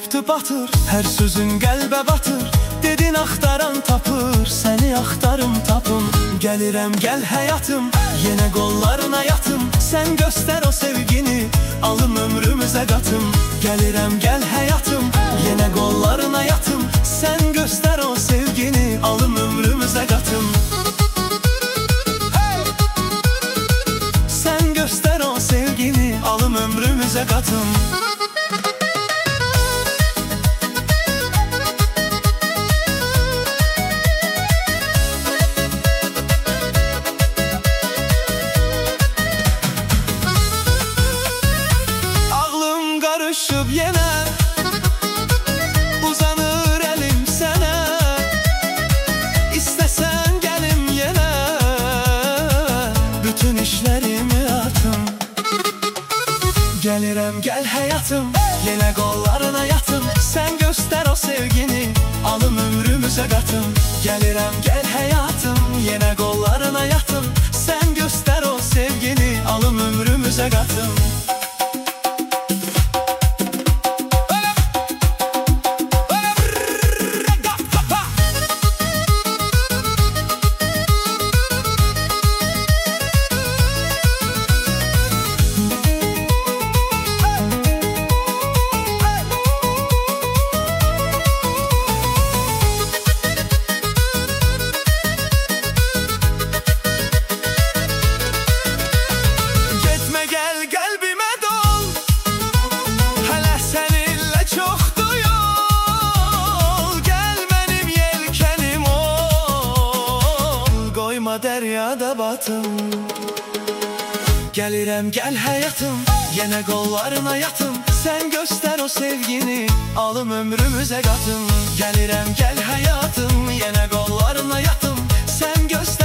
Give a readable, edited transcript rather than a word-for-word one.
yoktu batır, her sözün qəlbə batır. Dedin axtaran tapır, səni axtarım tapım. Gəlirəm gəl həyatım, yenə qollarına yatım. Sən göstər o sevgini, alım ömrümüzə qatım. Gəlirəm gəl həyatım, yenə qollarına yatım. Sən göstər o sevgini, alım ömrümüzə qatım. Sən göstər o sevgini, alım ömrümüzə qatım. Karışıp yenə uzanır elim sənə. İstəsən gəlim yenə, bütün işlərimi atım. Gəlirəm gəl həyatım, yenə qollarına yatım. Sən göstər o sevgini, alım ömrümüzə qatım. Gəlirəm gəl həyatım, yenə qollarına yatım. Sən göstər o sevgini, alım ömrümüzə qatım. Deryada batım. Gəlirəm gəl həyatım, yenə qollarına yatım. Sən göstər o sevgini, alım ömrümüzə qatım. Gəlirəm gəl həyatım, yenə qollarına yatım. Sən göstər